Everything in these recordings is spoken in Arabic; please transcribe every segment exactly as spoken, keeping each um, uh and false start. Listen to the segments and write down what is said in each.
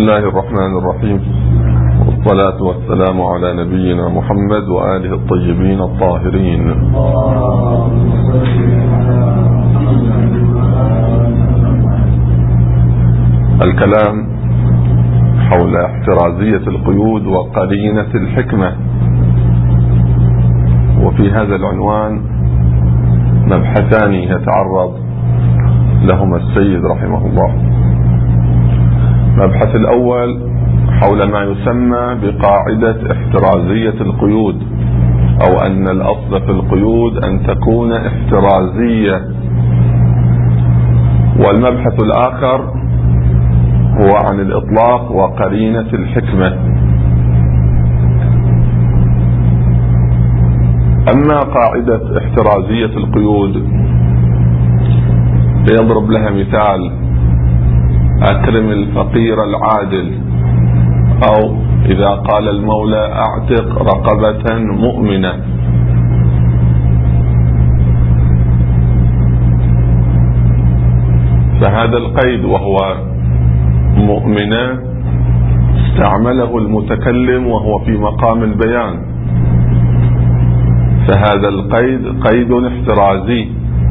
الله الرحمن الرحيم، والصلاة والسلام على نبينا محمد وآله الطيبين الطاهرين. الكلام حول احترازية القيود وقرينة الحكمة، وفي هذا العنوان مبحثان يتعرض لهما السيد رحمه الله. المبحث الأول حول ما يسمى بقاعدة احترازية القيود، أو أن الأصل في القيود أن تكون احترازية. والمبحث الآخر هو عن الإطلاق وقرينة الحكمة. أما قاعدة احترازية القيود ليضرب لها مثال: أكرم الفقير العادل، أو إذا قال المولى أعتق رقبة مؤمنة. فهذا القيد وهو مؤمنة استعمله المتكلم وهو في مقام البيان، فهذا القيد قيد احترازي،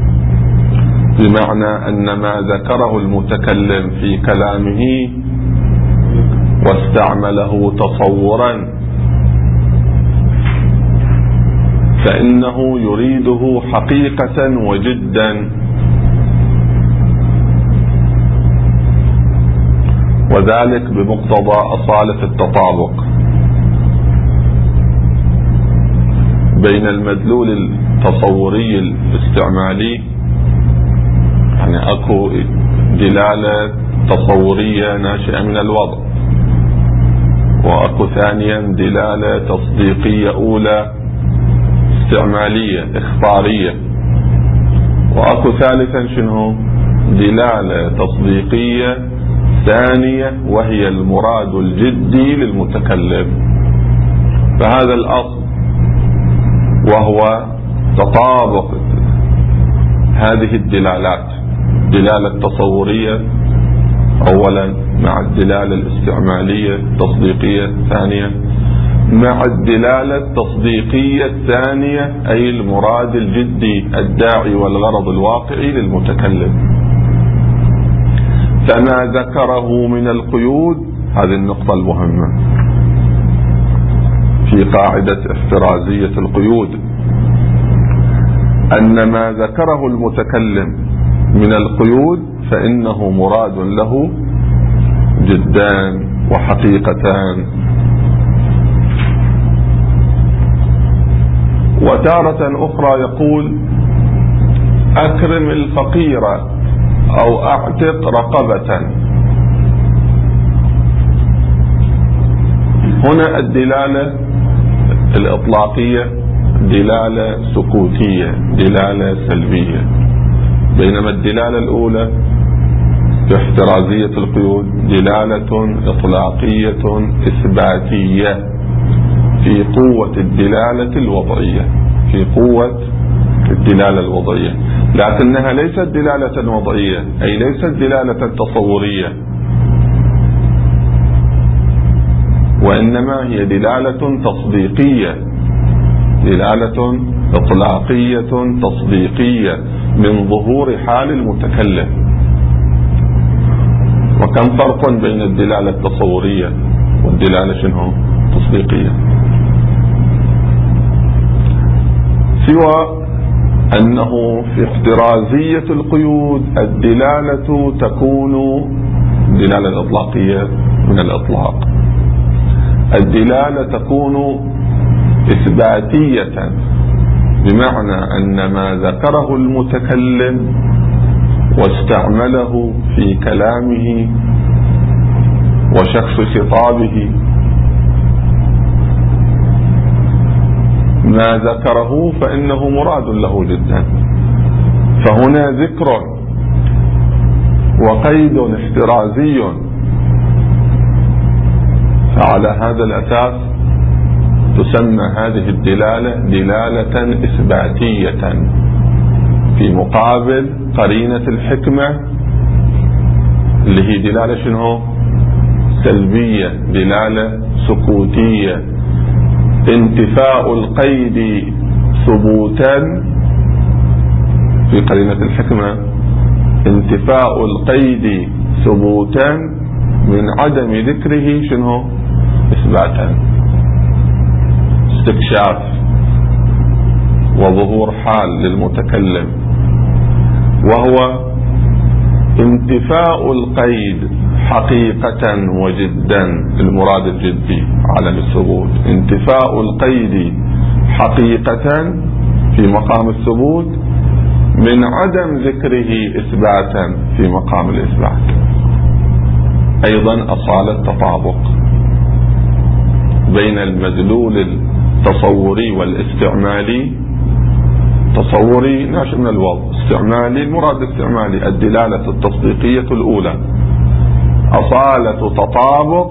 بمعنى أن ما ذكره المتكلم في كلامه واستعمله تصورا فإنه يريده حقيقة وجدا، وذلك بمقتضى أصالة التطابق بين المدلول التصوري الاستعمالي، يعني أكو دلالة تصورية ناشئة من الوضع، وأكو ثانيا دلالة تصديقية أولى استعمالية إخبارية، وأكو ثالثا شنو؟ دلالة تصديقية ثانية وهي المراد الجدي للمتكلم. فهذا الأصل وهو تطابق هذه الدلالات، دلالة تصورية أولا مع الدلالة الاستعمالية التصديقية ثانيا مع الدلالة التصديقية الثانية، أي المراد الجدي الداعي والغرض الواقعي للمتكلم. فما ذكره من القيود، هذه النقطة المهمة في قاعدة احترازية القيود، أن ما ذكره المتكلم من القيود فإنه مراد له جدان وحقيقتان. وتارة أخرى يقول: أكرم الفقير أو أعتق رقبة. هنا الدلالة الإطلاقية دلالة سكوتية، دلالة سلبية، بينما الدلالة الأولى في احترازية القيود دلالة إطلاقية إثباتية في قوة الدلالة الوضعية، في قوة الدلالة الوضعية، لكنها ليست دلالة وضعية، أي ليست دلالة تصورية، وإنما هي دلالة تصديقية، دلالة إطلاقية تصديقية من ظهور حال المتكلم. وكم فرق بين الدلالة التصورية والدلالة شنو؟ تصديقية. سوى أنه في احترازية القيود الدلالة تكون الدلالة الإطلاقية من الإطلاق، الدلالة تكون إثباتية، بمعنى أن ما ذكره المتكلم واستعمله في كلامه وشخص خطابه، ما ذكره فإنه مراد له جدا. فهنا ذكر وقيد احترازي، فعلى هذا الأساس تسمى هذه الدلالة دلالة إثباتية في مقابل قرينة الحكمة اللي هي دلالة شنو؟ سلبية، دلالة سكوتية. انتفاء القيد ثبوتا في قرينة الحكمة، انتفاء القيد ثبوتا من عدم ذكره شنو؟ إثباتا. استكشاف وظهور حال للمتكلم، وهو انتفاء القيد حقيقة وجدا، المراد الجدي على الثبوت. انتفاء القيد حقيقة في مقام الثبوت من عدم ذكره إثباتا في مقام الإثبات. أيضا أصالة تطابق بين المدلول التصوري والاستعمالي. تصوري ناشئ من الوضع، استعمالي المراد استعمالي الدلالة التصديقية الأولى. أصالة تطابق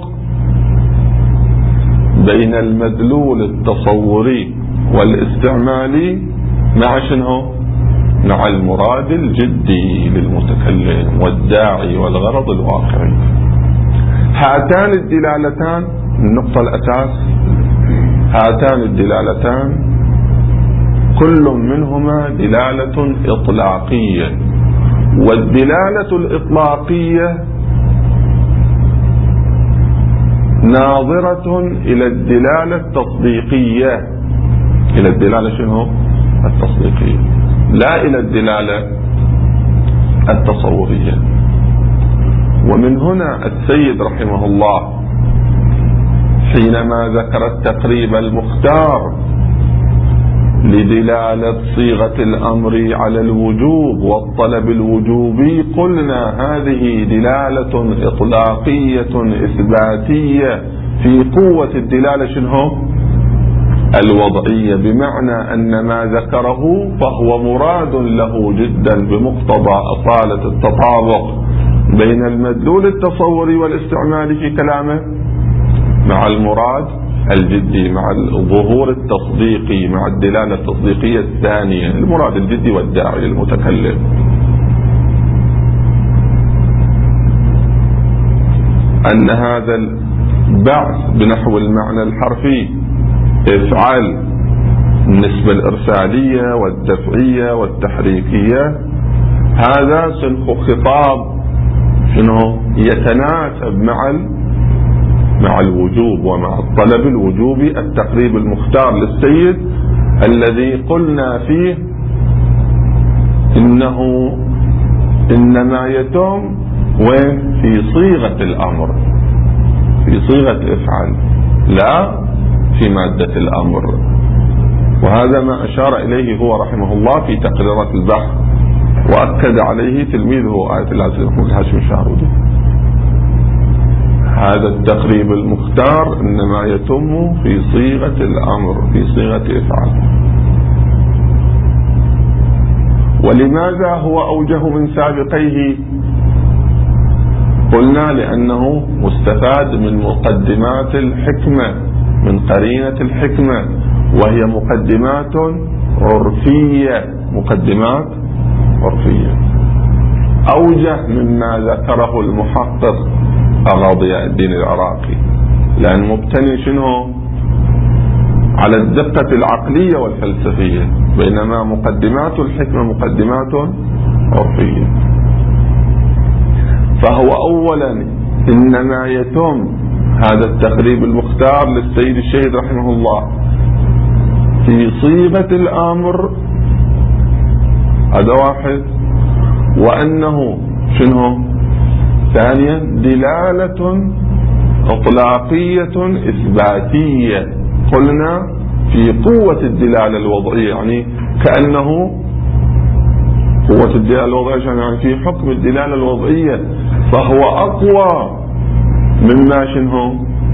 بين المدلول التصوري والاستعمالي مع شنو؟ مع المراد الجدي للمتكلم والداعي والغرض الواقعي. هاتان الدلالتان النقطة الأساس، هاتان الدلالتان كل منهما دلالة إطلاقية، والدلالة الإطلاقية ناظرة إلى الدلالة التصديقية، إلى الدلالة شنو؟ التصديقية، لا إلى الدلالة التصورية. ومن هنا السيد رحمه الله حينما ذكر التقريب المختار لدلالة صيغة الأمر على الوجوب والطلب الوجوبي، قلنا هذه دلالة إطلاقية إثباتية في قوة الدلالة شنو؟ الوضعية، بمعنى أن ما ذكره فهو مراد له جدا بمقتضى أصالة التطابق بين المدلول التصوري والاستعمالي في كلامه مع المراد الجدي، مع الظهور التصديقي، مع الدلالة التصديقية الثانية، المراد الجدي والداعي المتكلم. أن هذا البعث بنحو المعنى الحرفي افعل النسبة الإرسالية والدفعية والتحريكية، هذا سنخ خطاب شنو يتناسب مع مع الوجوب ومع الطلب الوجوبي، التقريب المختار للسيد الذي قلنا فيه إنه إنما يتم وين؟ في صيغة الأمر، في صيغة افعل، لا في مادة الأمر. وهذا ما أشار إليه هو رحمه الله في تقريرات البحث، وأكد عليه تلميذه آية العزيز محمود هاشم الشعرودي. هذا التقريب المختار إنما يتم في صيغة الأمر، في صيغة افعل. ولماذا هو أوجه من سابقيه؟ قلنا لأنه مستفاد من مقدمات الحكمة، من قرينة الحكمة، وهي مقدمات عرفية، مقدمات عرفية أوجه مما ذكره المحقق ضياء الدين العراقي، لأن مبتني شنو؟ على الدقة العقلية والفلسفية، بينما مقدمات الحكمة مقدمات عرفية. فهو أولا إنما يتم هذا التقريب المختار للسيد الشهيد رحمه الله في صيغة الأمر، هذا واحد. وأنه شنو؟ ثانيا دلالة إطلاقية إثباتية، قلنا في قوة الدلالة الوضعية، يعني كأنه قوة الدلالة الوضعية يعني في حكم الدلالة الوضعية، فهو أقوى مما شنو؟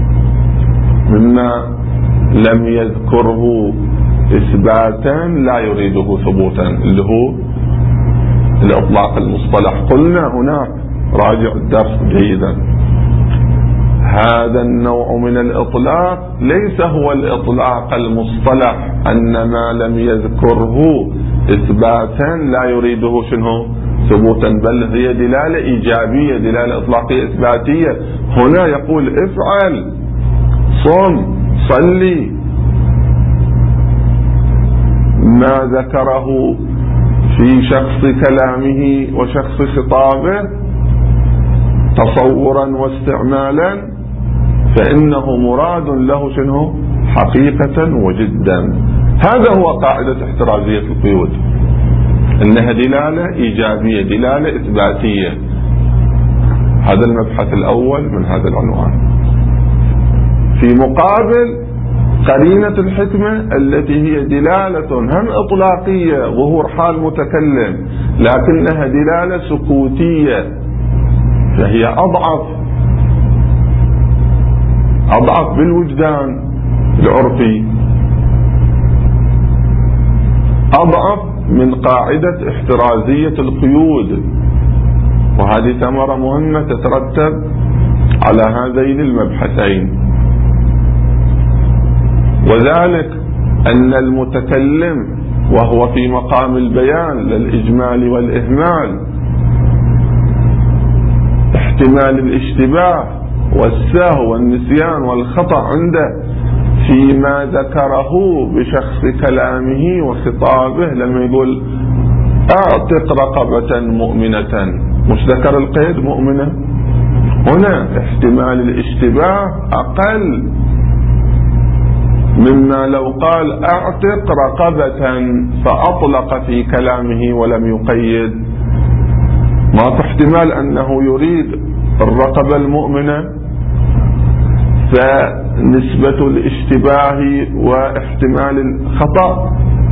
مما لم يذكره إثباتا لا يريده ثبوتا، اللي هو الإطلاق المصطلح. قلنا هناك راجع الدرس جيدا، هذا النوع من الإطلاق ليس هو الإطلاق المصطلح، أن ما لم يذكره إثباتا لا يريده شنو؟ ثبوتا، بل هي دلالة إيجابية، دلالة إطلاقية إثباتية. هنا يقول افعل، صم، صلي. ما ذكره في شخص كلامه وشخص خطابه تصورا واستعمالا فإنه مراد له شنو؟ حقيقة وجدا. هذا هو قاعدة احترازية القيود، إنها دلالة إيجابية، دلالة إثباتية. هذا المبحث الأول من هذا العنوان. في مقابل قرينة الحكمة التي هي دلالة هم إطلاقية، ظهور حال متكلم، لكنها دلالة سكوتية، فهي أضعف أضعف بالوجدان العرفي، أضعف من قاعدة احترازية القيود. وهذه ثمرة مهمة تترتب على هذين المبحثين، وذلك أن المتكلم وهو في مقام البيان للإجمال والإهمال، احتمال الاشتباه والسهو والنسيان والخطأ عنده فيما ذكره بشخص كلامه وخطابه. لما يقول اعتق رقبة مؤمنة، مش ذكر القيد مؤمنة؟ هنا احتمال الاشتباه أقل مما لو قال اعتق رقبة فأطلق في كلامه ولم يقيد. ما في احتمال أنه يريد الرقبة المؤمنة، فنسبة الاشتباه واحتمال الخطأ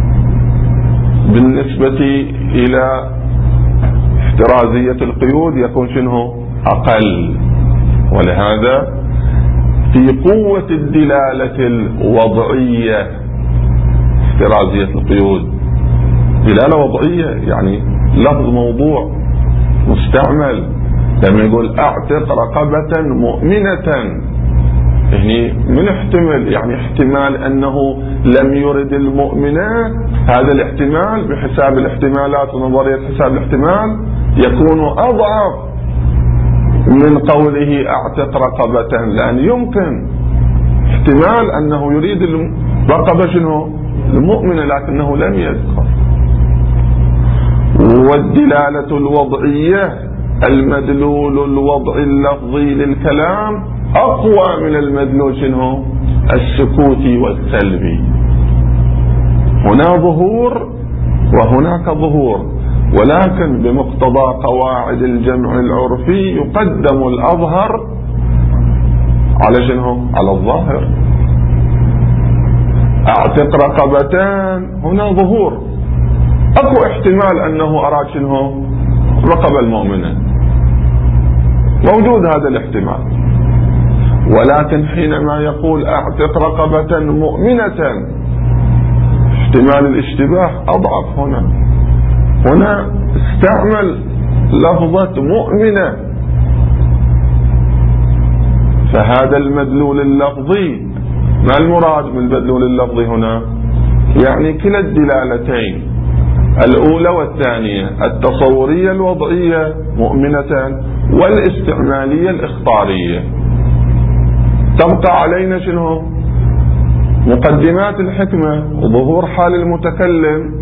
بالنسبة إلى احترازية القيود يكون شنو؟ أقل. ولهذا في قوة الدلالة الوضعية احترازية القيود دلالة وضعية، يعني لفظ موضوع مستعمل. لما يقول اعتق رقبة مؤمنة، يعني من احتمال يعني احتمال أنه لم يرد المؤمنة، هذا الاحتمال بحساب الاحتمالات ونظرية حساب الاحتمال يكون أضعف من قوله اعتق رقبة، لأن يمكن احتمال أنه يريد الرقبة شنو؟ المؤمنة، لكنه لم يذكر. والدلالة الوضعية المدلول الوضعي اللفظي للكلام أقوى من المدلول شنو؟ السكوتي والسلبي. هنا ظهور وهناك ظهور، ولكن بمقتضى قواعد الجمع العرفي يقدم الأظهر على شنو؟ على الظاهر. اعتق رقبتان هنا ظهور، أكو احتمال أنه أراد شنو؟ رقبة المؤمنة، موجود هذا الاحتمال. ولكن حينما يقول اعتق رقبة مؤمنة احتمال الاشتباه أضعف. هنا هنا استعمل لفظة مؤمنة، فهذا المدلول اللفظي. ما المراد من المدلول اللفظي هنا؟ يعني كلا الدلالتين الأولى والثانية، التصورية الوضعية مؤمنة والاستعمالية الإخبارية. تبقى علينا شنو؟ مقدمات الحكمة، ظهور حال المتكلم،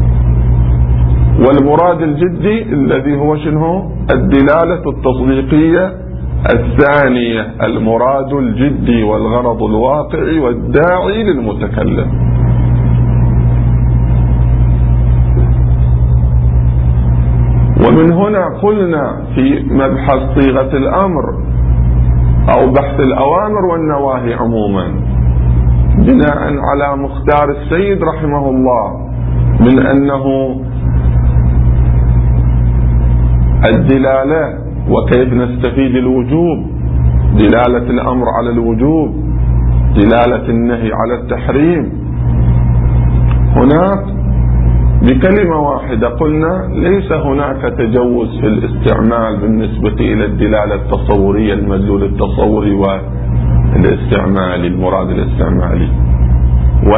والمراد الجدي الذي هو شنو؟ الدلالة التصديقية الثانية، المراد الجدي والغرض الواقعي والداعي للمتكلم. ومن هنا قلنا في مبحث صيغة الأمر أو بحث الأوامر والنواهي عموما، بناء على مختار السيد رحمه الله من أنه الدلالة وكيف نستفيد الوجوب، دلالة الأمر على الوجوب، دلالة النهي على التحريم. هناك بكلمة واحدة قلنا ليس هناك تجوز في الاستعمال بالنسبة إلى الدلالة التصورية، المدلول التصوري والاستعمالي، المراد الاستعمالي،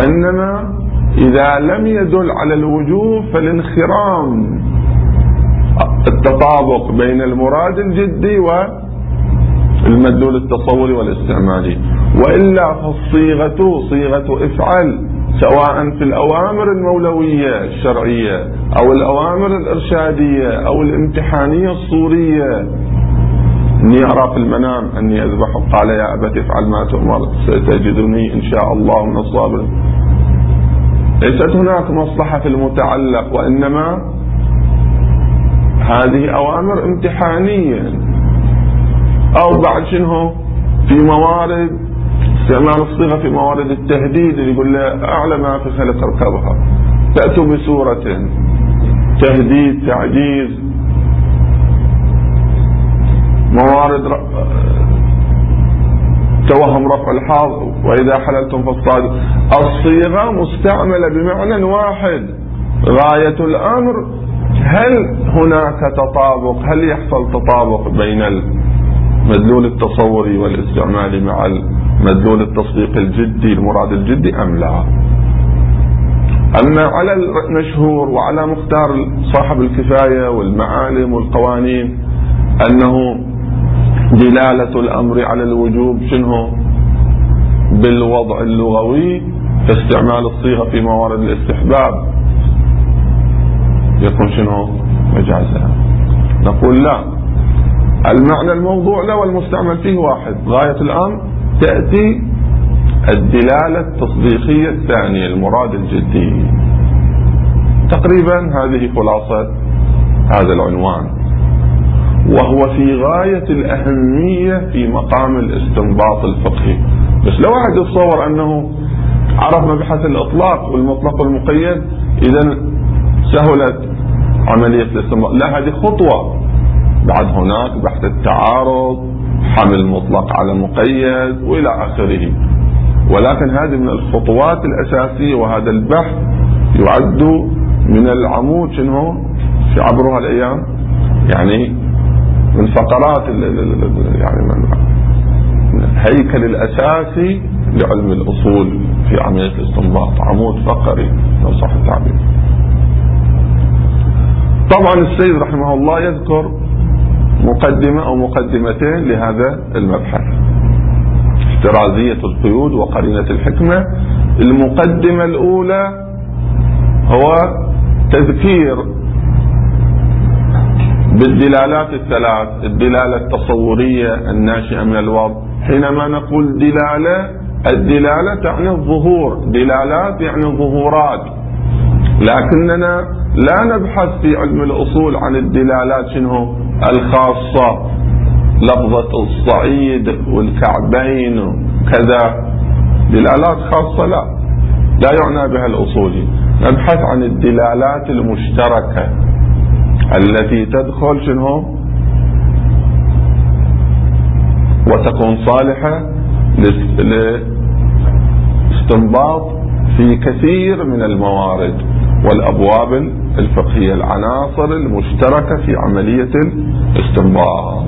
وإنما إذا لم يدل على الوجوب فالانخرام التطابق بين المراد الجدي والمدلول التصوري والاستعمالي. وإلا فالصيغة صيغة افعل، سواء في الأوامر المولوية الشرعية أو الأوامر الإرشادية أو الامتحانية الصورية. إني أرى في المنام أني أذبحك قال يا أبت افعل ما تؤمر ستجدني إن شاء الله من الصابرين. ليست هناك مصلحة في المتعلق، وإنما هذه أوامر امتحانية. أو بعد شنو في موارد استعمال الصيغة في موارد التهديد، اللي يقول له أعلى ما في خلق اركبها، تأتوا بسورة تهديد تعجيز. موارد توهم رفع الحاض وإذا حللتم فاصطادوا. الصيغة مستعملة بمعنى واحد. غاية الأمر هل هناك تطابق، هل يحصل تطابق بين المدلول التصوري والاستعمالي مع المدلول التصديق الجدي المراد الجدي أم لا؟ أما على المشهور وعلى مختار صاحب الكفاية والمعالم والقوانين أنه دلالة الأمر على الوجوب شنو بالوضع اللغوي فاستعمال الصيغة في موارد الاستحباب يكون شنو مجازا. نقول لا، المعنى الموضوع له والمستعمل فيه واحد. غاية الأمر تأتي الدلالة التصديقية الثانية المراد الجدي. تقريبا هذه خلاصة هذا العنوان، وهو في غاية الأهمية في مقام الاستنباط الفقهي. بس لو واحد يتصور أنه عرف مبحث الإطلاق والمطلق والمقيد إذا سهلت عملية الاستنباط، لا، هذه خطوة. بعد هناك بحث التعارض، حمل مطلق على مقيد وإلى آخره. ولكن هذه من الخطوات الأساسية، وهذا البحث يعد من العمود شنو في عبرها الأيام، يعني من فقرات يعني من الهيكل الأساسي لعلم الأصول في عملية الاستنباط، عمود فقري لو صح التعبير. طبعا السيد رحمه الله يذكر مقدمة أو مقدمتين لهذا المبحث: احترازية القيود وقرينة الحكمة. المقدمة الأولى هو تذكير بالدلالات الثلاث: الدلالة التصورية الناشئة من الوضع. حينما نقول دلالة، الدلالة تعني الظهور، دلالات يعني ظهورات، لكننا لا نبحث في علم الأصول عن الدلالات شنو الخاصة، لفظة الصعيد والكعبين وكذا، دلالات خاصة لا لا يعنى بها الأصولي. نبحث عن الدلالات المشتركة التي تدخل شنو وتكون صالحة لاستنباط في كثير من الموارد والأبواب الفقهية، العناصر المشتركة في عملية الاستنباط.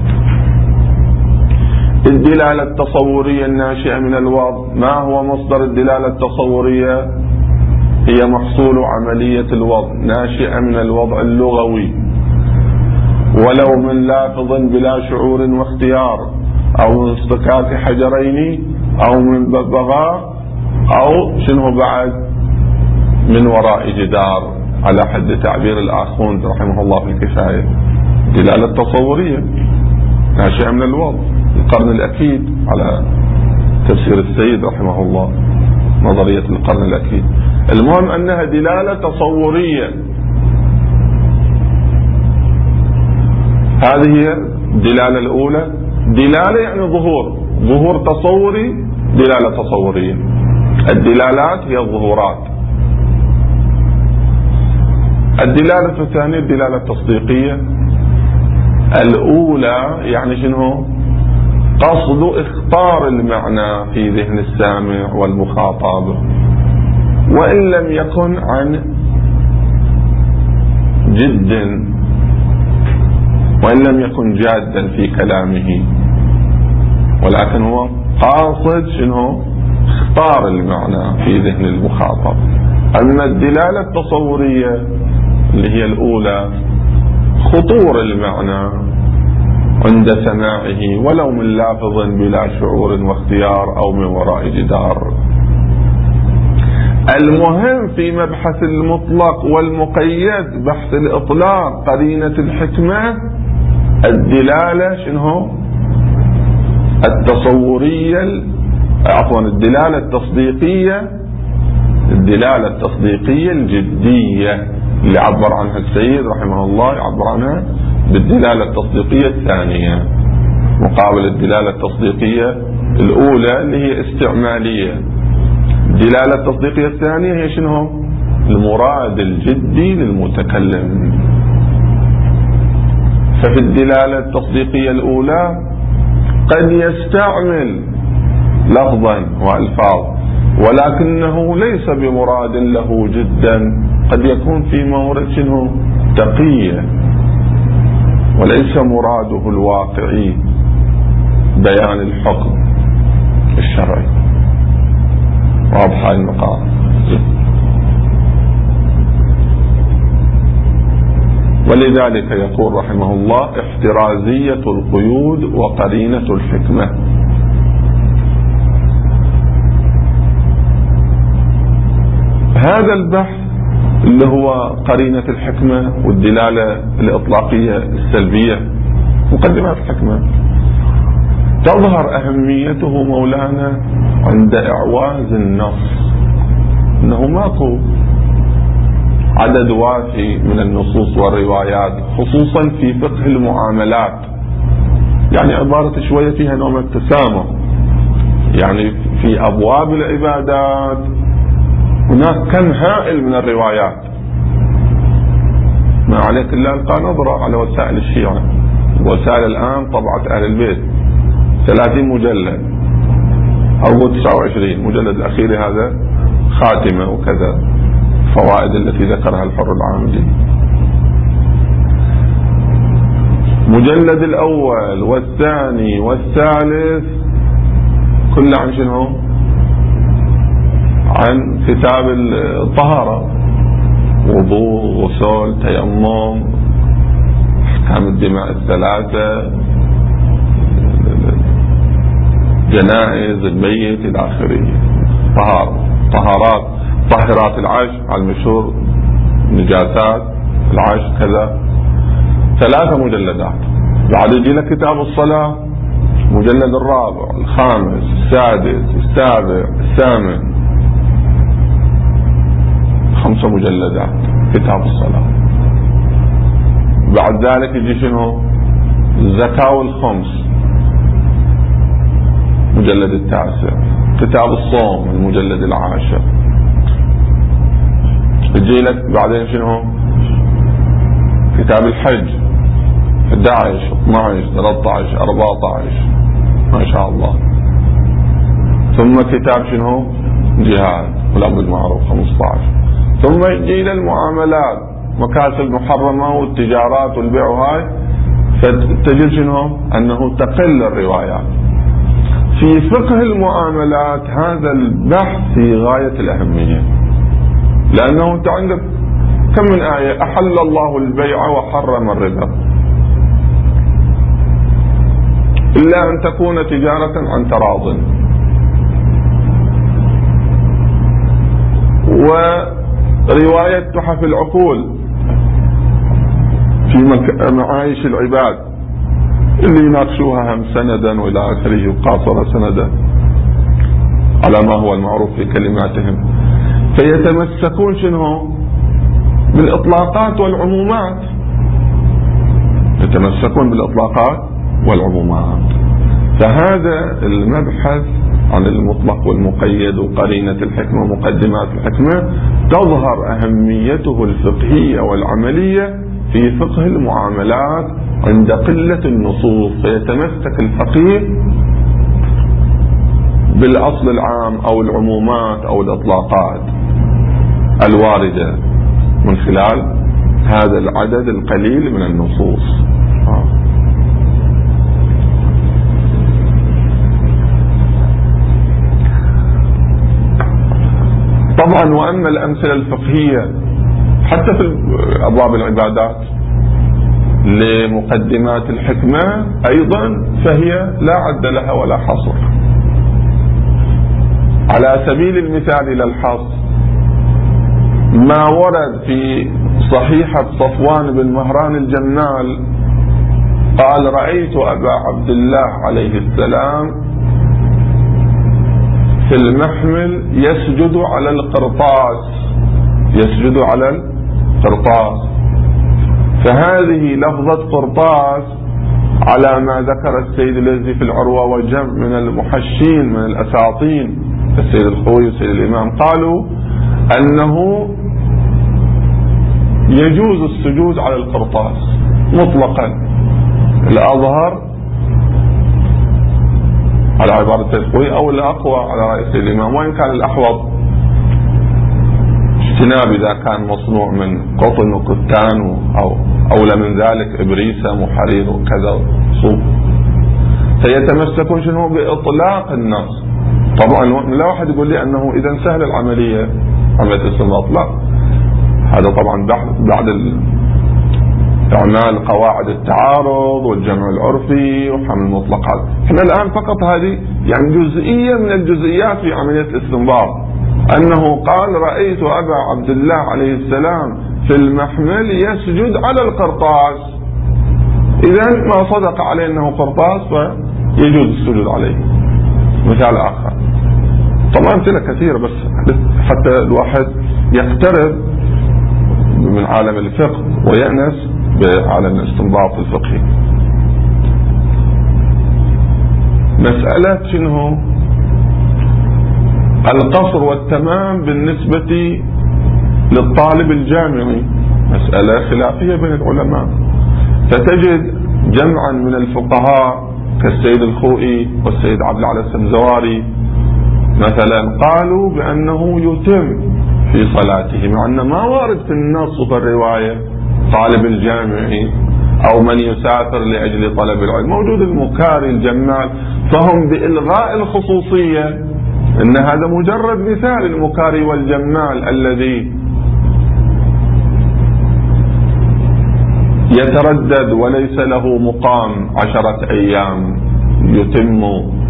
الدلالة التصورية الناشئة من الوضع. ما هو مصدر الدلالة التصورية؟ هي محصول عملية الوضع، ناشئة من الوضع اللغوي، ولو من لافظ بلا شعور واختيار، أو من اصطكاك حجرين، أو من ببغاء، أو شنو بعد من وراء جدار، على حد تعبير الآخوند رحمه الله في الكفاية. دلالة تصورية ناشئة من الوضع، القرن الأكيد على تفسير السيد رحمه الله، نظرية القرن الأكيد. المهم أنها دلالة تصورية. هذه هي الدلالة الأولى. دلالة يعني ظهور، ظهور تصوري، دلالة تصورية. الدلالات هي الظهورات. الدلالة الثانية الدلالة التصديقية. الأولى يعني شنو؟ قصد إخطار المعنى في ذهن السامع والمخاطب، وإن لم يكن عن جد، وإن لم يكن جادا في كلامه، ولكن هو قاصد شنو؟ اخطار المعنى في ذهن المخاطب. أما الدلالة التصورية اللي هي الأولى خطور المعنى عند سماعه ولو من لافظ بلا شعور واختيار أو من وراء جدار. المهم في مبحث المطلق والمقيد بحث الإطلاق قرينة الحكمة الدلالة شنو التصورية عفوا الدلالة التصديقية الدلالة التصديقية الجدية اللي عبر عنها السيد رحمه الله، يعبر عنها بالدلالة التصديقية الثانية مقابل الدلالة التصديقية الأولى اللي هي استعمالية. الدلالة التصديقية الثانية هي شنو المراد الجدي للمتكلم. ففي الدلالة التصديقية الأولى قد يستعمل لفظا وألفاظ ولكنه ليس بمراد له جدا، قد يكون في مورد شنو تقية وليس مراده الواقعي بيان الحكم الشرعي. واضح هاي النقاط. ولذلك يقول رحمه الله احترازية القيود وقرينة الحكمة. هذا البحث اللي هو قرينة الحكمة والدلالة الإطلاقية السلبية مقدمات الحكمة تظهر أهميته مولانا عند إعواز النص، إنه ماكو عدد وافي من النصوص والروايات خصوصا في فقه المعاملات، يعني عبارة شوية فيها نوع من التسامح، يعني في أبواب العبادات هناك كم هائل من الروايات. ما عليك إلا ألقى نظرة على وسائل الشيعة، وسائل الآن طبعت أهل البيت ثلاثين مجلد أو تسعة وعشرين مجلد الأخير هذا خاتمة وكذا فوائد التي ذكرها الحر العاملي. مجلد الأول والثاني والثالث كل عن شنو؟ عن كتاب الطهارة، وضوء، غسل، تيمم، أحكام الدماء الثلاثة، جنائز الميت إلى آخره، طهارة، طهارات، طاهرات العيش على المشهور، نجاسات العيش كذا، ثلاثة مجلدات. بعد يجي لك كتاب الصلاة مجلد الرابع الخامس السادس السابع الثامن، خمسة مجلدات كتاب الصلاة. بعد ذلك يجي شنو؟ الزكاة والخمس مجلد التاسع، كتاب الصوم المجلد العاشر. يجي لك بعدين شنو؟ كتاب الحج أحد عشر اثني عشر ثلاثة عشر أربعة عشر ما شاء الله. ثم كتاب شنو؟ جهاد والأمر بالمعروف خمسة عشر. ثم يجي إلى المعاملات مكاسب محرمة والتجارات والبيع وهاي، فتجد شنو؟ أنه تقل الروايات. في فقه المعاملات هذا البحث في غاية الأهمية، لأنه أنت عندك كم من آية أحل الله البيع وحرم الربا، إلا أن تكون تجارة عن تراض. ورواية تحف العقول في معايش العباد اللي يناقشوها هم سندا وإلى آخره وقاصرة سندا على ما هو المعروف في كلماتهم، فيتمسكون شنو؟ بالإطلاقات والعمومات، يتمسكون بالإطلاقات والعمومات. فهذا المبحث عن المطلق والمقيد وقرينة الحكمة ومقدمات الحكمة تظهر أهميته الفقهية والعملية في فقه المعاملات عند قلة النصوص، فيتمسك الفقيه بالأصل العام أو العمومات أو الإطلاقات الواردة من خلال هذا العدد القليل من النصوص. طبعا وأما الأمثلة الفقهية حتى في أبواب العبادات لمقدمات الحكمة أيضا فهي لا عد لها ولا حصر. على سبيل المثال للحصر ما ورد في صحيحة صفوان بن مهران الجمال قال: رأيت أبا عبد الله عليه السلام في المحمل يسجد على القرطاس، يسجد على القرطاس. فهذه لفظة قرطاس على ما ذكر السيد الذي في العروة وجمع من المحشين من الأساطين السيد الخوي والسيد الإمام قالوا أنه يجوز السجود على القرطاس مطلقا. الأظهر على عبارة السيد الخوي أو الأقوى على رأي السيد الإمام، وإن كان الأحوط اجتناب إذا كان مصنوع من قطن وكتان أو أولى من ذلك إبريسة وحرير وكذا صوف. فيتمسكون شنو بإطلاق النص. طبعا لا واحد يقول لي أنه إذا سهل العملية عملية الاستنباط، لا، هذا طبعا بعد إعمال قواعد التعارض والجمع العرفي وحمل المطلقات. احنا الآن فقط هذه يعني جزئية من الجزئيات في عملية الاستنباط، أنه قال: رأيت أبا عبد الله عليه السلام في المحمل يسجد على القرطاس. إذن ما صدق عليه أنه قرطاس فيجوز السجود عليه. مثال آخر، طبعا أمثلة كثيرة بس حتى الواحد يقترب من عالم الفقه ويأنس بعالم الاستنباط الفقهي. مسألة شنو القصر والتمام بالنسبة للطالب الجامعي مسألة خلافية بين العلماء. فتجد جمعا من الفقهاء كالسيد الخوئي والسيد عبد العال السمزواري مثلا قالوا بأنه يتم في صلاته، مع أن ما وارد في النص وفي الرواية طالب الجامعي أو من يسافر لأجل طلب العلم. موجود المكاري الجمال، فهم بإلغاء الخصوصية إن هذا مجرد مثال المكاري والجمال الذي يتردد وليس له مقام عشرة أيام يتم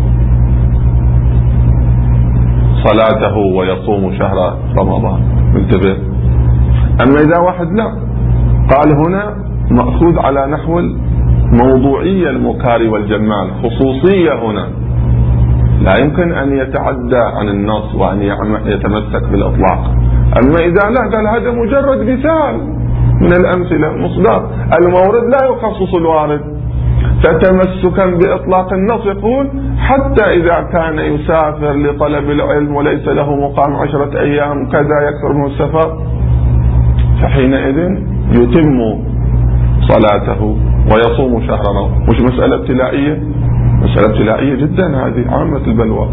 صلاته ويصوم شهر رمضان. انتبه. أما إذا واحد لا قال هنا مأخوذ على نحو الموضوعية المكاري والجمال، خصوصية هنا لا يمكن أن يتعدى عن النص وأن يتمسك بالإطلاق. أما إذا لا قال هذا مجرد مثال من الأمثلة مصدر، المورد لا يخصص الوارد. فتمسكا بإطلاق النص يقول حتى إذا كان يسافر لطلب العلم وليس له مقام عشرة أيام كذا يكثر من السفر، فحينئذ يتم صلاته ويصوم شهره. مش مسألة ابتلائية؟ مسألة ابتلائية جدا، هذه عامة البلوى.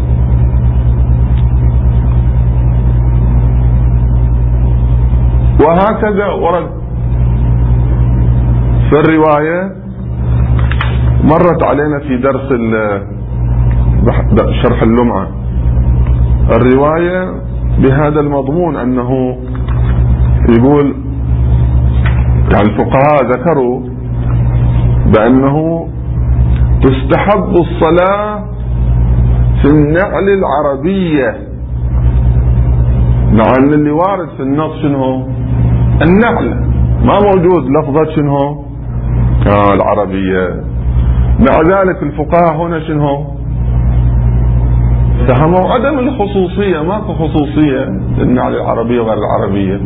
وهكذا ورد في الرواية، مرت علينا في درس شرح اللمعة الرواية بهذا المضمون، أنه يقول يعني الفقهاء ذكروا بأنه تستحب الصلاة في النعل العربية، مع أن اللي وارد في النص شنو النعل، ما موجود لفظة شنو آه العربية. مع ذلك الفقهاء هنا شنو فهموا عدم الخصوصية، ماكو خصوصية للنعل العربية وغير العربية.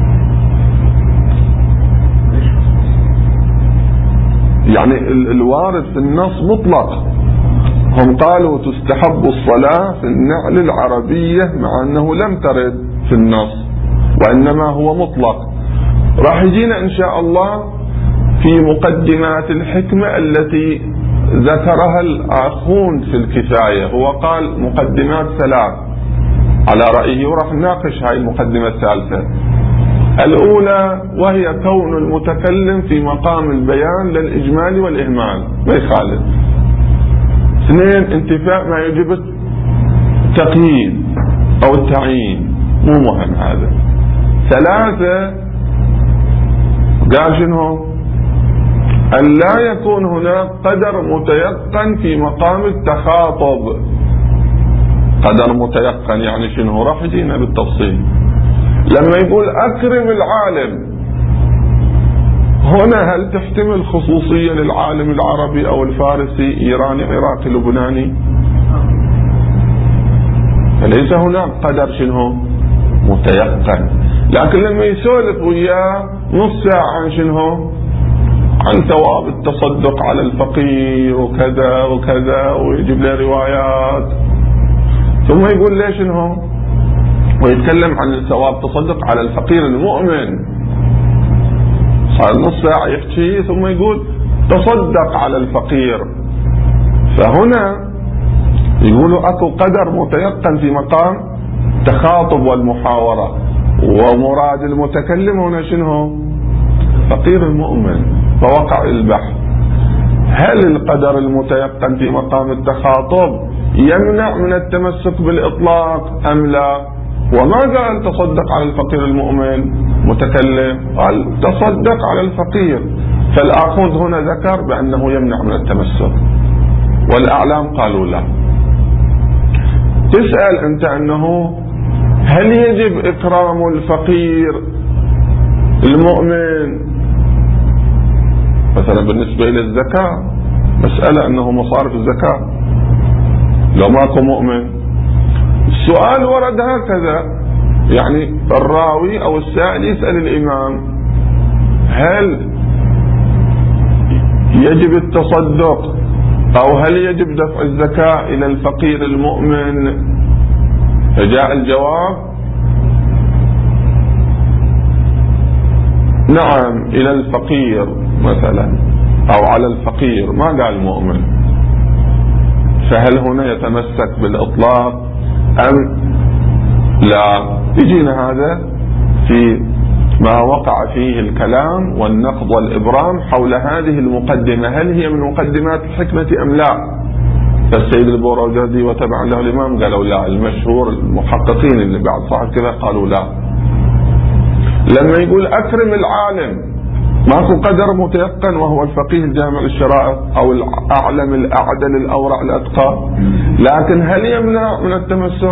يعني الوارد في النص مطلق، هم قالوا تستحب الصلاة في النعل العربية مع أنه لم ترد في النص وإنما هو مطلق. راح يجينا إن شاء الله في مقدمات الحكمة التي ذكرها الآخون في الكفاية. هو قال مقدمات ثلاث على رأيه، وراح نناقش هاي المقدمة الثالثة. الأولى وهي كون المتكلم في مقام البيان للإجمال والإهمال ما يخالف. اثنين انتفاء ما يجب التقييد أو التعيين، مو مهم هذا. ثلاثة قال شنو أن لا يكون هناك قدر متيقن في مقام التخاطب. قدر متيقن يعني شنو؟ راح يجينا بالتفصيل. لما يقول أكرم العالم، هنا هل تحتمل خصوصية للعالم العربي أو الفارسي إيراني عراقي لبناني؟ فليس هناك قدر شنو؟ متيقن. لكن لما يسولف وياه نص ساعة عن شنو؟ عن ثواب التصدق على الفقير وكذا وكذا، ويجيب له روايات، ثم يقول ليش انه ويتكلم عن ثواب تصدق على الفقير المؤمن. صار نص ساعة يحكي ثم يقول تصدق على الفقير. فهنا يقولوا اكو قدر متيقن في مقام تخاطب والمحاورة، ومراد المتكلم هنا شنو؟ فقير المؤمن. فوقع البحث، هل القدر المتيقن في مقام التخاطب يمنع من التمسك بالإطلاق أم لا؟ وما قال تصدق على الفقير المؤمن متكلم، قال تصدق على الفقير. فالآخوذ هنا ذكر بأنه يمنع من التمسك، والأعلام قالوا لا. تسأل أنت أنه هل يجب إكرام الفقير المؤمن مثلا بالنسبة إلى الزكاة؟ مسألة أنه مصارف الزكاة لو ماكو مؤمن. السؤال ورد هكذا، يعني الراوي أو السائل يسأل الإمام هل يجب التصدق أو هل يجب دفع الزكاة إلى الفقير المؤمن؟ فجاء الجواب نعم إلى الفقير مثلا، أو على الفقير، ما قال مؤمن. فهل هنا يتمسك بالإطلاق أم لا؟ يجينا هذا في ما وقع فيه الكلام والنقد والإبرام حول هذه المقدمة، هل هي من مقدمات الحكمة أم لا؟ فالسيد البوروجردي وتبع له الإمام قالوا لا. المشهور المحققين اللي بعد صاحب كذا قالوا لا. لما يقول أكرم العالم، ماكو قدر متيقن وهو الفقيه الجامع للشرائع أو الأعلم الأعدل الأورع الأتقى، لكن هل يمنع من التمسك؟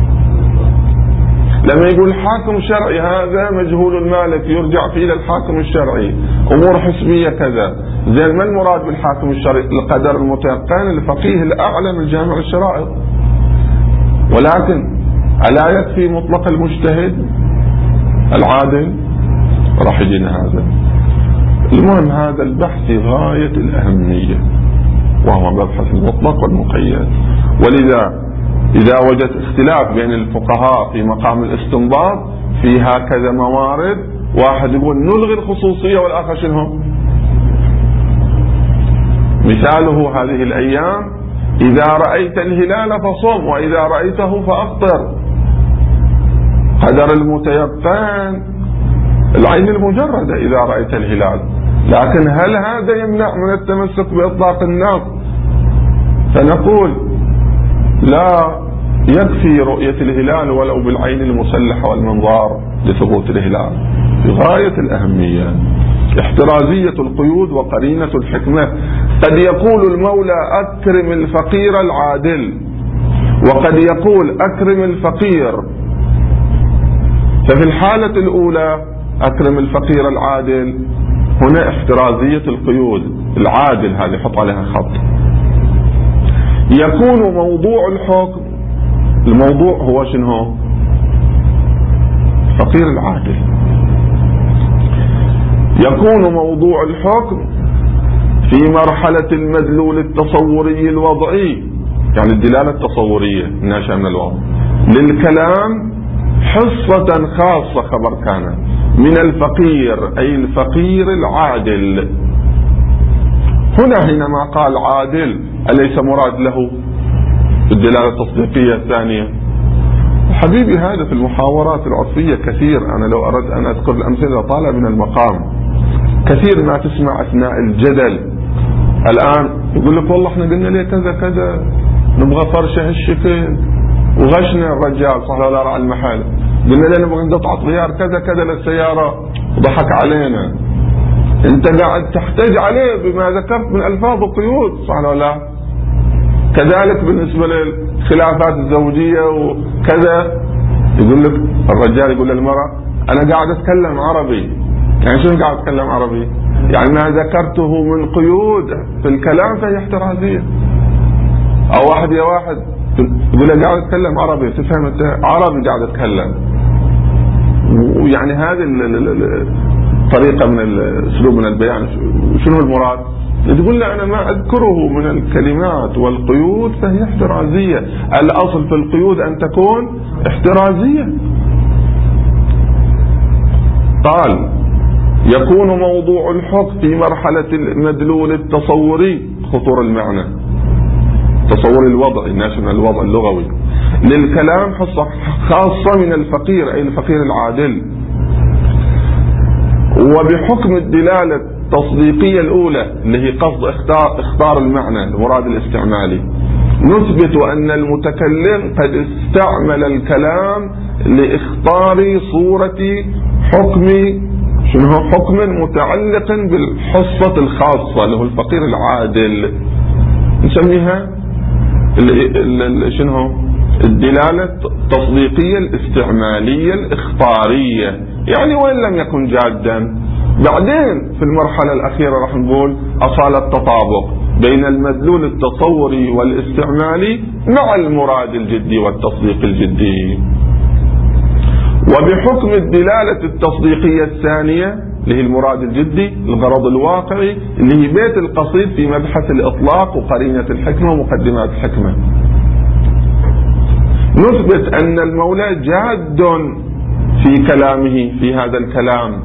لما يقول حاكم شرعي، هذا مجهول المالك يرجع فيه للحاكم الشرعي، أمور حسبية كذا. زين ما المراد بالحاكم الشرعي؟ القدر المتيقن الفقيه الأعلم الجامع للشرائع. ولكن ألا يكفي مطلق المجتهد العادل؟ راح يجينا هذا. المهم هذا البحث في غاية الأهمية، وهو مبحث المطلق والمقيد. ولذا إذا وجدت اختلاف بين الفقهاء في مقام الاستنباط في هكذا موارد، واحد يقول نلغي الخصوصية والآخر شنو؟ مثاله هذه الأيام إذا رأيت الهلال فصم وإذا رأيته فأفطر. قدر المتيقن العين المجردة إذا رأيت الهلال، لكن هل هذا يمنع من التمسك بإطلاق النص؟ فنقول لا، يكفي رؤية الهلال ولو بالعين المسلحة والمنظار لثبوت الهلال. بغاية الأهمية احترازية القيود وقرينة الحكمة. قد يقول المولى أكرم الفقير العادل، وقد يقول أكرم الفقير. ففي الحالة الأولى أكرم الفقير العادل، هنا احترازية القيود. العادل هذه حط عليها خط. يكون موضوع الحكم، الموضوع هو شنو؟ الفقير العادل. يكون موضوع الحكم في مرحلة المدلول التصوري الوضعي، يعني الدلالة التصورية الناشئة من الوضع للكلام، حصة خاصة خبر كان من الفقير، أي الفقير العادل. هنا حينما قال عادل أليس مراد له الدلالة التصديقية الثانية؟ حبيبي هذا في المحاورات العرفية كثير. أنا لو أردت أن أذكر الأمثلة طالع من المقام. كثير ما تسمع أثناء الجدل الآن يقول لك والله احنا قلنا ليه كذا كذا، نبغى فرشة هالشكل، وغشنا الرجال صح ولا لا على المحل، قلنا له نبغى قطعة غيار كذا كذا للسيارة وضحك علينا. أنت قاعد تحتج عليه بما ذكرت من ألفاظ وقيود، صح ولا لا؟ كذلك بالنسبة للخلافات الزوجية وكذا، يقول لك الرجال يقول للمرأة أنا قاعد أتكلم عربي. يعني شنو قاعد أتكلم عربي؟ يعني ما ذكرته من قيود في الكلام فهي احترازية. أو واحد يا واحد يقول له قاعد أتكلم عربي، تفهم أنت عربي قاعد أتكلم، ويعني هذه الطريقة من الأسلوب من البيان شنو المراد؟ تقول له أنا ما أذكره من الكلمات والقيود فهي احترازية. الأصل في القيود أن تكون احترازية. قال يكون موضوع الحكم في مرحلة المدلول التصوري، خطور المعنى، تصور الوضعي ناشئ من الوضع اللغوي للكلام، حصة خاصة من الفقير أي الفقير العادل. وبحكم الدلالة التصديقية الأولى اللي هي قصد اختار, اختار المعنى المراد الاستعمالي، نثبت أن المتكلم قد استعمل الكلام لاختار صورة حكم شنو هو حكم متعلق بالحصة الخاصة اللي هو الفقير العادل، نسميها شنو هو الدلالة التصديقية الاستعمالية الإخطارية. يعني وإن لم يكن جادا، بعدين في المرحلة الأخيرة راح نقول أصالة التطابق بين المدلول التصوري والاستعمالي مع المراد الجدي والتصديق الجدي. وبحكم الدلالة التصديقية الثانية اللي هي المراد الجدي الغرض الواقعي اللي هي بيت القصيد في مبحث الإطلاق وقرينة الحكمة ومقدمات الحكمة، نثبت أن المولى جاد في كلامه في هذا الكلام.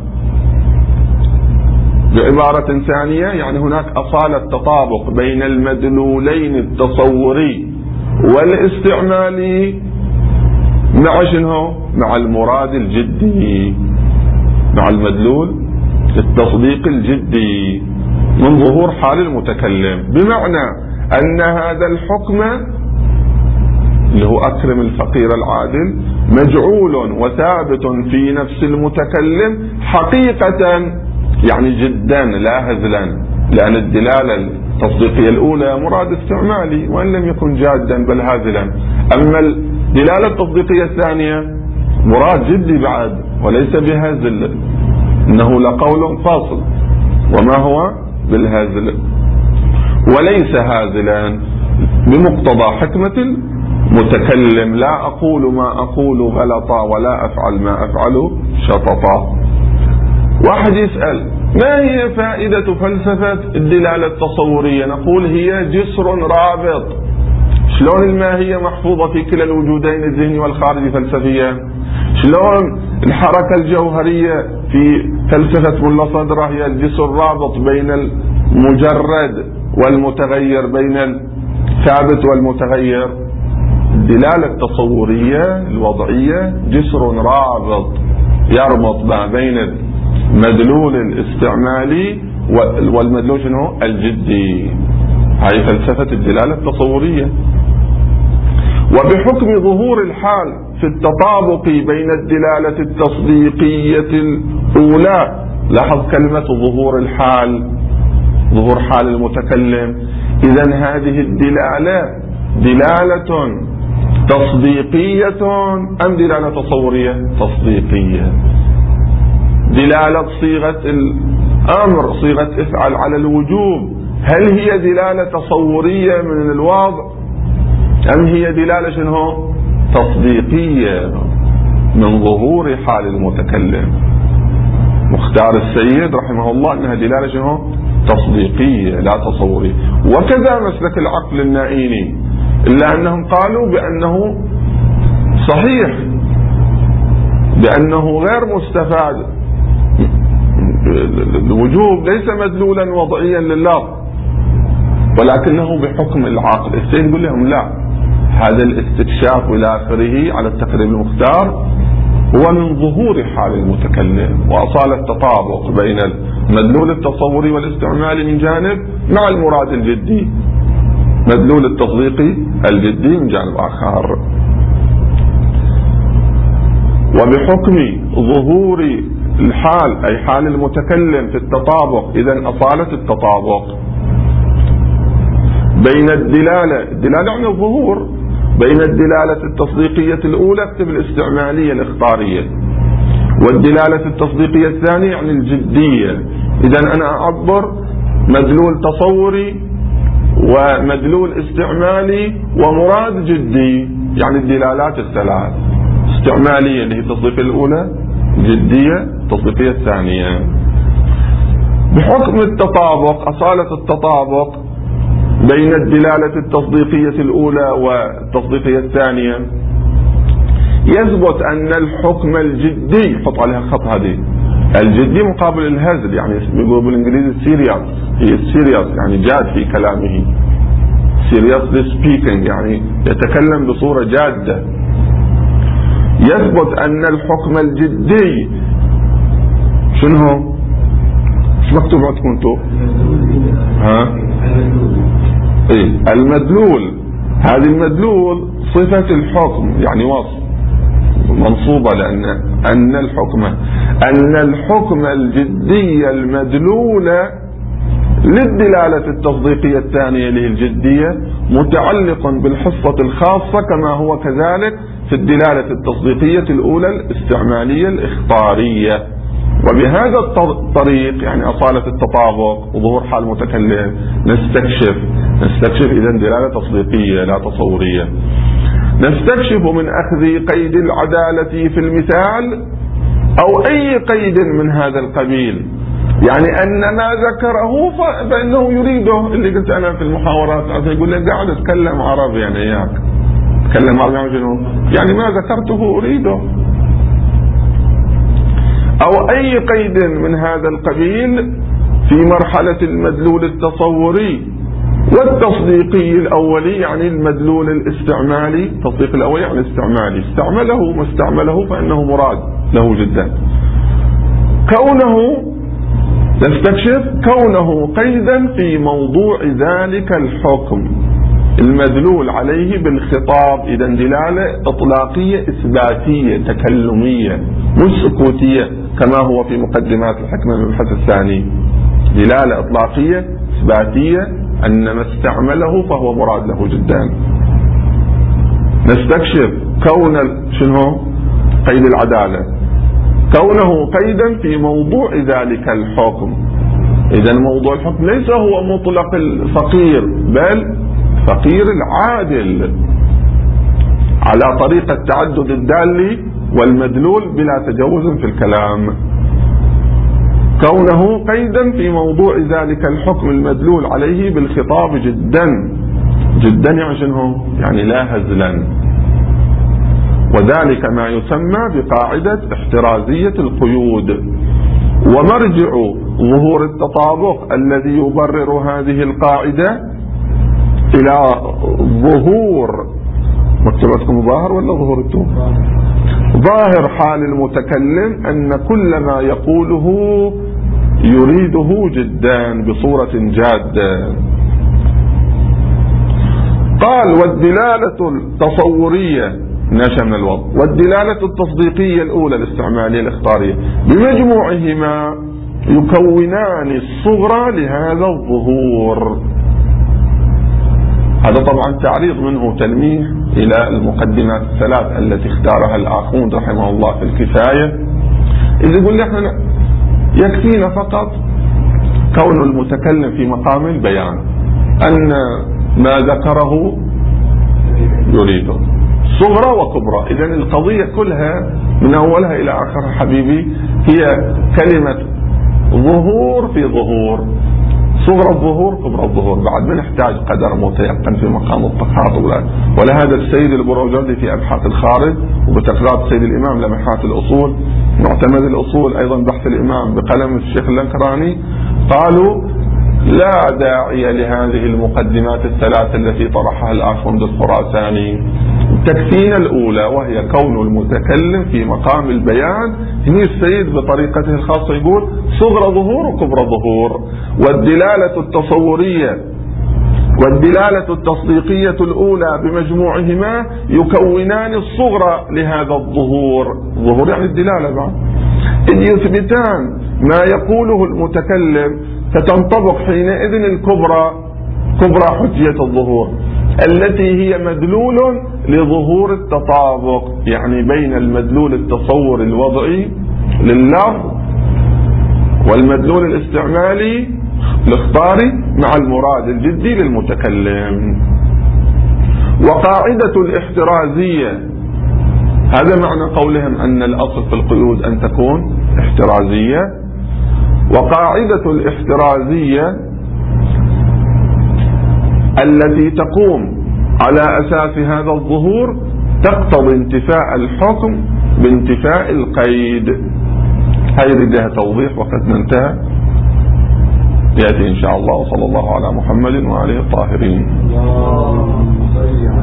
بعبارة ثانية يعني هناك أصالة تطابق بين المدلولين التصوري والاستعمالي مع شنو؟ مع المراد الجدي، مع المدلول التصديق الجدي من ظهور حال المتكلم، بمعنى أن هذا الحكم اللي هو أكرم الفقير العادل مجعول وثابت في نفس المتكلم حقيقة، يعني جدا لا هزلا، لأن الدلالة التصديقية الأولى مراد استعمالي وإن لم يكن جادا بل هزلا، أما الدلالة التصديقية الثانية مراد جدي بعد وليس بهزل، إنه لقول فاصل وما هو بالهزل، وليس هازلا بمقتضى حكمة المتكلم. لا أقول ما أقول غلطا ولا أفعل ما أفعله شططا. واحد يسأل ما هي فائدة فلسفة الدلالة التصورية؟ نقول هي جسر رابط. شلون الماهية محفوظة في كلا الوجودين الذهني والخارجي فلسفيا؟ شلون الحركة الجوهرية في فلسفة ملا صدرة هي الجسر الرابط بين المجرد والمتغير، بين الثابت والمتغير؟ الدلالة التصورية الوضعية جسر رابط يربط ما بين المدلول الاستعمالي والمدلول شنو الجدي. هاي فلسفة الدلالة التصورية. وبحكم ظهور الحال في التطابق بين الدلالة التصديقية الأولى، لاحظ كلمة ظهور الحال، ظهور حال المتكلم، إذن هذه الدلالة دلالة تصديقية أم دلالة تصورية؟ تصديقية. دلالة صيغة الأمر، صيغة افعل على الوجوب، هل هي دلالة تصورية من الوضع أم هي دلالة شنو؟ تصديقية من ظهور حال المتكلم. مختار السيد رحمه الله أنها دلالة شنو؟ تصديقية لا تصورية. وكذا مسلك العقل النائيني، إلا أنهم قالوا بأنه صحيح، بأنه غير مستفاد، الوجوب ليس مدلولا وضعيا لله ولكنه بحكم العقل. السيد يقول لهم لا، هذا الاستكشاف إلى آخره على التقريب المختار هو من ظهور حال المتكلم وأصالة التطابق بين المدلول التصوري والاستعمالي من جانب مع المراد الجدي، مدلول التصديقي الجدي من جانب آخر. وبحكم ظهور الحال أي حال المتكلم في التطابق، إذن أصالة التطابق بين الدلالة، الدلالة عن الظهور، بين الدلالة التصديقية الأولى اكتب الاستعمالية الإخطارية، والدلالة التصديقية الثانية عن الجدية. إذن أنا أعبر مدلول تصوري ومدلول استعمالي ومراد جدي، يعني الدلالات الثلاث، استعمالية اللي هي التصديقية الأولى، جدية التصديقية الثانية. بحكم التطابق، أصالة التطابق بين الدلالة التصديقية الأولى والتصديقية الثانية، يثبت أن الحكم الجدي، حط عليها خط هذه، الجدي مقابل الهزل، يعني يقولوا بالإنجليزي سيرياس، هي سيرياس يعني جاد في كلامه، seriously speaking يعني يتكلم بصورة جادة. يثبت أن الحكم الجدي شنو هو؟ شو مكتوب عندكم انتو؟ ها؟ ايه المدلول، هذه المدلول صفة الحكم يعني وصف منصوبة، لأن أن الحكم أن الحكم الجدي المدلولة للدلالة التصديقية الثانية اللي هي الجدية متعلق بالحصة الخاصة كما هو كذلك في الدلالة التصديقية الأولى الاستعمالية الإخطارية. وبهذا الطريق يعني أصالة التطابق وظهور حال المتكلم نستكشف نستكشف إذن دلالة تصديقية لا تصورية. نستكشف من أخذ قيد العدالة في المثال أو أي قيد من هذا القبيل، يعني أن ما ذكره فإنه يريده، اللي قلت أنا في المحاورات يقول لك قاعد أتكلم عربي يعني إياك أتكلم عربي يعني شنو؟ يعني ما ذكرته أريده، أو أي قيد من هذا القبيل في مرحلة المدلول التصوري والتصديقي الأولي، يعني المدلول الاستعمالي، التصديق الأولي يعني الاستعمالي، استعمله ما استعمله فإنه مراد له جدا. كونه نستكشف كونه قيدا في موضوع ذلك الحكم المدلول عليه بالخطاب، إذا دلالة إطلاقية إثباتية تكلمية مش سكوتية كما هو في مقدمات الحكمة من المبحث الثاني، دلالة إطلاقية إثباتية أن ما استعمله فهو مراد له جدا. نستكشف كون شنو قيد العدالة، كونه قيدا في موضوع ذلك الحكم، إذا موضوع الحكم ليس هو مطلق الفقير بل فقير العادل على طريقة تعدد الدال والمدلول بلا تجوز في الكلام. كونه قيدا في موضوع ذلك الحكم المدلول عليه بالخطاب جدا، جدا يعني شنو؟ يعني لا هزلا، وذلك ما يسمى بقاعدة احترازية القيود. ومرجع ظهور التطابق الذي يبرر هذه القاعدة إلى ظهور، مكتبتكم ظاهر ولا ظهور التوب؟ ظاهر حال المتكلم أن كل ما يقوله يريده جدا بصورة جادة. قال والدلالة التصورية نشأ من الوضع والدلالة التصديقية الأولى الاستعمالية الإخطارية بمجموعهما يكونان الصغرى لهذا الظهور. هذا طبعا تعريض منه تلميح إلى المقدمات الثلاث التي اختارها الآخرون رحمه الله في الكفاية، اللي يقول لنا يكفينا فقط كون المتكلم في مقام البيان أن ما ذكره يريده صغرى وكبرى. إذن القضية كلها من أولها إلى آخرها حبيبي هي كلمة ظهور في ظهور، صغرى الظهور كبرى الظهور. بعد ما نحتاج قدر متيقن في مقام التخاطب، ولهذا السيد البروجردي في أبحاث الخارج وبتقرير السيد الإمام لمحات الأصول، معتمد الأصول أيضا بحث الإمام بقلم الشيخ اللنكراني، قالوا لا داعي لهذه المقدمات الثلاث التي طرحها الآخوند الخراساني، تكفينا الأولى وهي كون المتكلم في مقام البيان. هنا السيد بطريقته الخاصة يقول صغرى ظهور وكبرى ظهور، والدلالة التصورية والدلالة التصديقية الأولى بمجموعهما يكونان الصغرى لهذا الظهور. ظهور يعني الدلالة بعد إذ يثبتان ما يقوله المتكلم، فتنطبق حينئذ الكبرى، كبرى حجية الظهور التي هي مدلول لظهور التطابق، يعني بين المدلول التصور الوضعي لللفظ والمدلول الاستعمالي الاخباري مع المراد الجدي للمتكلم. وقاعدة الاحترازية، هذا معنى قولهم أن الأصل في القيود أن تكون احترازية. وقاعدة الاحترازية التي تقوم على أساس هذا الظهور تقتضي انتفاء الحكم بانتفاء القيد. هذه لها توضيح وقد انتهى، يأتي إن شاء الله. وصلى الله على محمد وعلى آله الطاهرين.